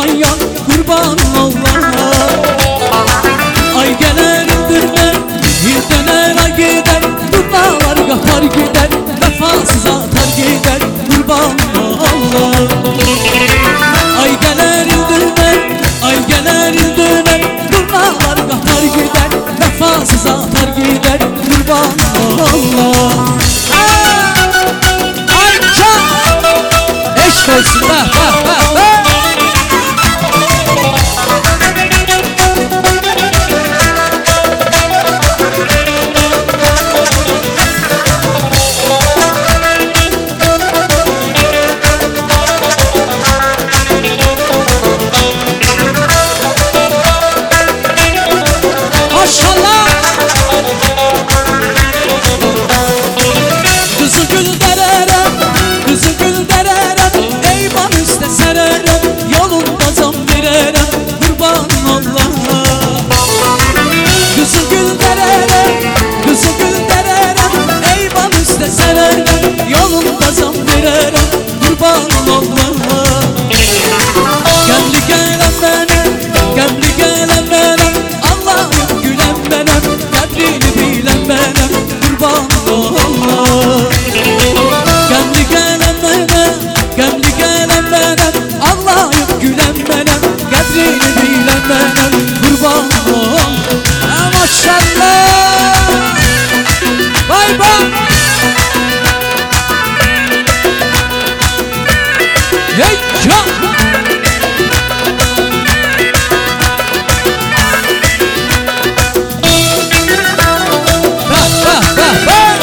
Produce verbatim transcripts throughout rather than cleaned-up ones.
yan yan kurban Allah. Ay gelir indirme bir döner ay gider, durnalar katar gider, vefasız atar gider kurban Allah. Ay gelir indirme ay gelir indirme, durnalar katar gider, vefasız atar gider kurban Allah. Ay can eşk olsun be be be be. Yolunda zam vererem kurban Allah. Gemli gelen benim, gemli gelen benim, Allah'ım gülen benim, kadrini bilen benim kurban Allah. Gemli gelen benim, gemli gelen benim, Allah'ım gülen benim, kadrini bilen benim kurban Allah. Maşallah. Vay vay. Hey can! Bah bah bah bah!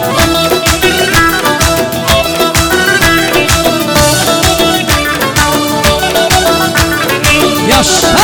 Yaşa!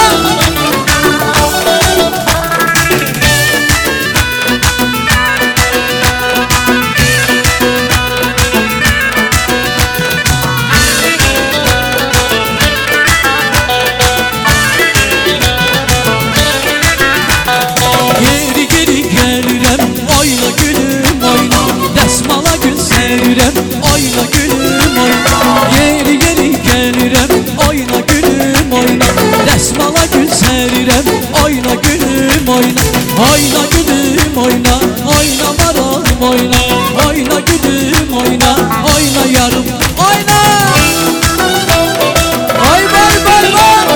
Oyna gülüm oyna, yeri yeri gelirim, oyna gülüm oyna, desmala gül serirem, oyna gülüm oyna, oyna gülüm oyna, oyna maralım oyna, oyna gülüm oyna, oyna yarım oyna. Ay vay vay vay.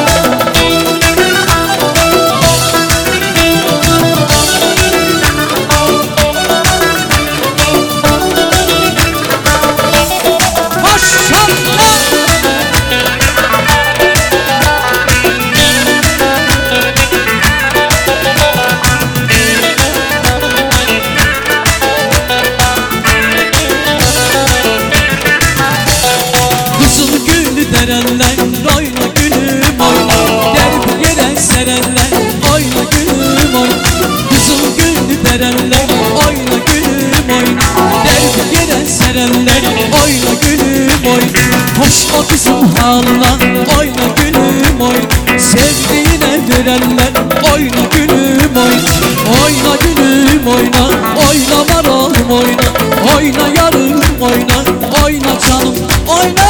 Serenler, oyna gülüm oyna, derdi yere serenler, oyna gülüm oyna. Kızıl gülü verenler, oyna gülüm oyna, derdi yere serenler, oyna gülüm oyna. Hoş o kızım haline, oyna gülüm oyna, sevdiğine verenler, oyna gülüm oyna, oyna gülüm oyna, oyna maralım oyna, oyna yarım oyna, oyna canım oyna.